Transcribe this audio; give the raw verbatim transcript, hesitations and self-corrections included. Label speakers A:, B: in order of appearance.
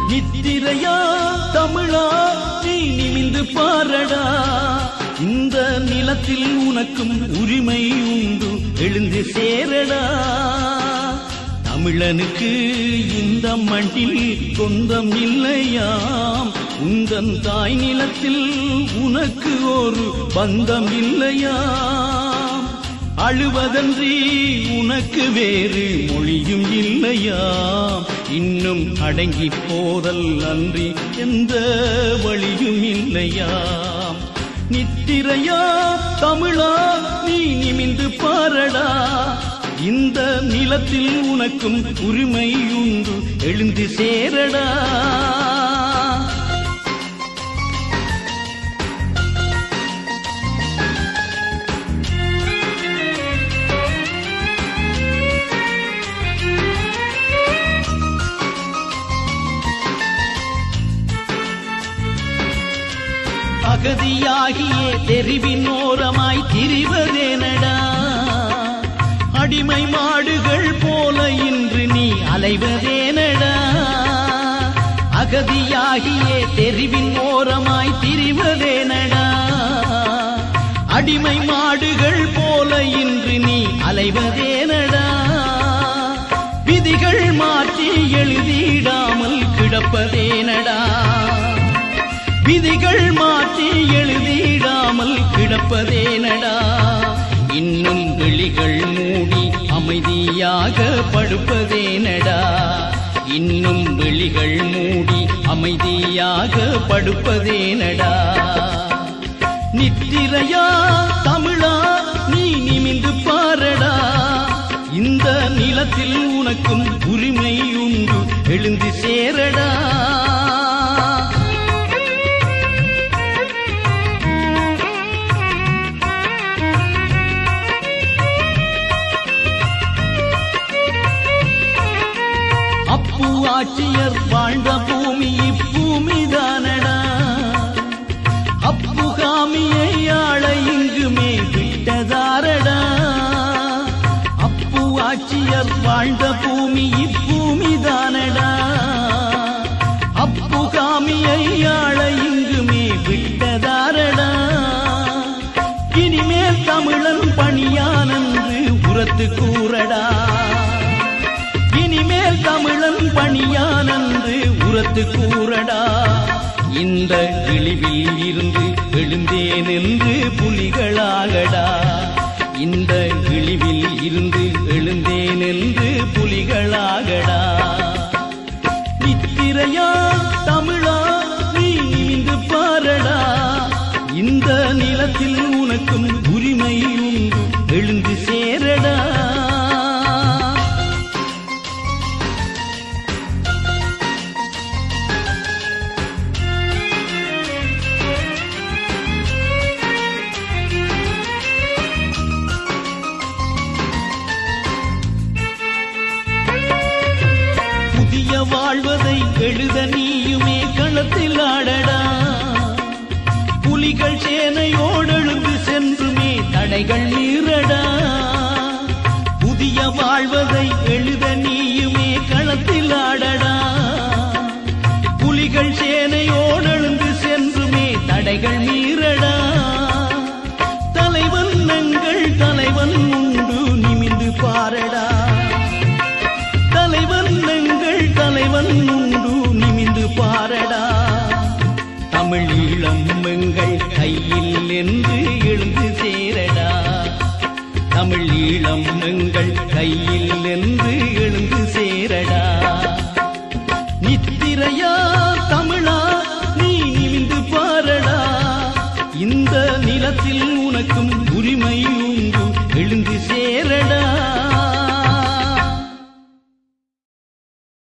A: நித்திரையா தமிழா நீ நிமிந்து பாரடா, இந்த நிலத்தில் உனக்கும் உரிமை உண்டு, எழுந்து சேரடா. தமிழனுக்கு இந்த மண்ணில் சொந்தம் இல்லையாம், உந்தன் தாய் நிலத்தில் உனக்கு ஒரு பந்தம் இல்லையாம். அழுவதன்றி உனக்கு வேறு மொழியும் இல்லையாம், இன்னும் அடங்கி போதல் அன்றி எந்த வழியும் இல்லையாம். நித்திரையா தமிழா நீ நிமிந்து பாரடா, இந்த நிலத்தில் உனக்கும் உரிமை உண்டு, எழுந்து சேரடா. அகதியாகியே தெரிவின் ஓரமாய் திரிவதேனடா, அடிமை மாடுகள் போல இன்று நீ அலைவதேனடா. அகதியாகியே தெரிவின் ஓரமாய் திரிவதேனடா, அடிமை மாடுகள் போல இன்று நீ அலைவதேனடா. விதிகள் மாற்றி எழுதிடாமல் கிடப்பதேனடா, விதிகள் மாற்றி எழுதிடாமல் கிடப்பதேனடா. இன்னும் விழிகள் மூடி அமைதியாக படுப்பதேனடா, இன்னும் விழிகள் மூடி அமைதியாக படுப்பதேனடா. நித்திரையா தமிழா நீ நிமிந்து பாரடா, இந்த நிலத்தில் உனக்கும் உரிமை உண்டு, எழுந்து சேரடா. ஆட்சியர் வாழ்ந்த பூமி இப்பூமிதானடா, அப்புகாமியை ஆள இங்குமே விட்டதாரடா. அப்பு ஆட்சியர் வாழ்ந்த பூமி இப்பூமிதானடா, அப்புகாமியை ஆள இங்குமே விட்டதாரடா. இனிமேல் தமிழன் பணியானென்று உரத்து கூறடா, இனிமேல் தமிழன் பணியானென்று உரத்து கூறடா. இந்த இழிவில் இருந்து எழுந்தேன் என்று புலிகளாகடா, இந்த இழிவில் இருந்து எழுந்தேன் என்று புலிகளாகடா. நித்திரையா தமிழா நீ நிமிந்து பாரடா, இந்த நிலத்தில் உனக்கும் உரிமை உண்டு, எழுந்து சேரடா. வாழ்வதை எழுத நீயுமே களத்தில் ஆடடா, புலிகள் சேனையோடெழுந்து சென்றுமே தடைகள் மீறடா. புதிய வாழ்வதை எழுத நீயுமே களத்தில் ஆடடா, புலிகள் சேனையோடெழுந்து சென்றுமே தடைகள் மீறடா. தலைவன் எங்கள் தலைவன் உண்டு, நிமிந்து பாரடா, தலைவன் எங்கள் தலைவன் உண்டு, நிமிந்து பாரடா. தமிழ் ஈழம் எங்கள் கையில் என்று எழுந்து சேரடா, தமிழ் ஈழம்